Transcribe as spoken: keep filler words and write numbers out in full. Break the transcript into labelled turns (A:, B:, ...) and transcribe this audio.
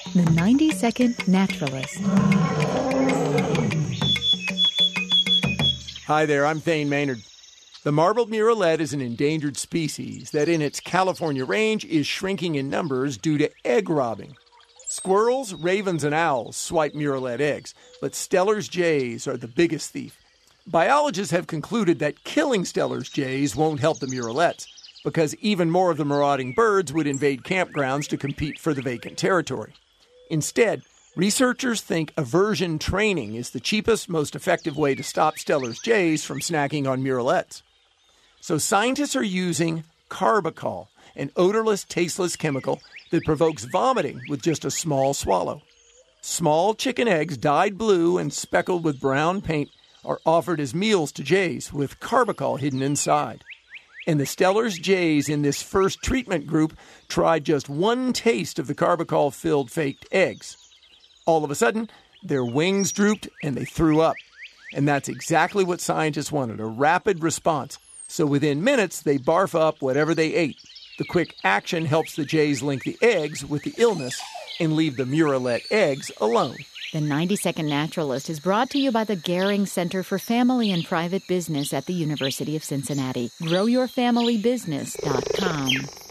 A: The ninety second Naturalist.
B: Hi there, I'm Thane Maynard. The marbled murrelet is an endangered species that in its California range is shrinking in numbers due to egg robbing. Squirrels, ravens, and owls swipe murrelet eggs, but Steller's jays are the biggest thief. Biologists have concluded that killing Steller's jays won't help the murrelets, because even more of the marauding birds would invade campgrounds to compete for the vacant territory. Instead, researchers think aversion training is the cheapest, most effective way to stop Steller's jays from snacking on murrelets. So scientists are using carbachol, an odorless, tasteless chemical that provokes vomiting with just a small swallow. Small chicken eggs dyed blue and speckled with brown paint are offered as meals to jays with carbachol hidden inside. And the Steller's jays in this first treatment group tried just one taste of the carbachol-filled faked eggs. All of a sudden, their wings drooped and they threw up. And that's exactly what scientists wanted, a rapid response. So within minutes, they barf up whatever they ate. The quick action helps the jays link the eggs with the illness and leave the murrelet eggs alone.
A: The ninety second Naturalist is brought to you by the Gehring Center for Family and Private Business at the University of Cincinnati. grow your family business dot com.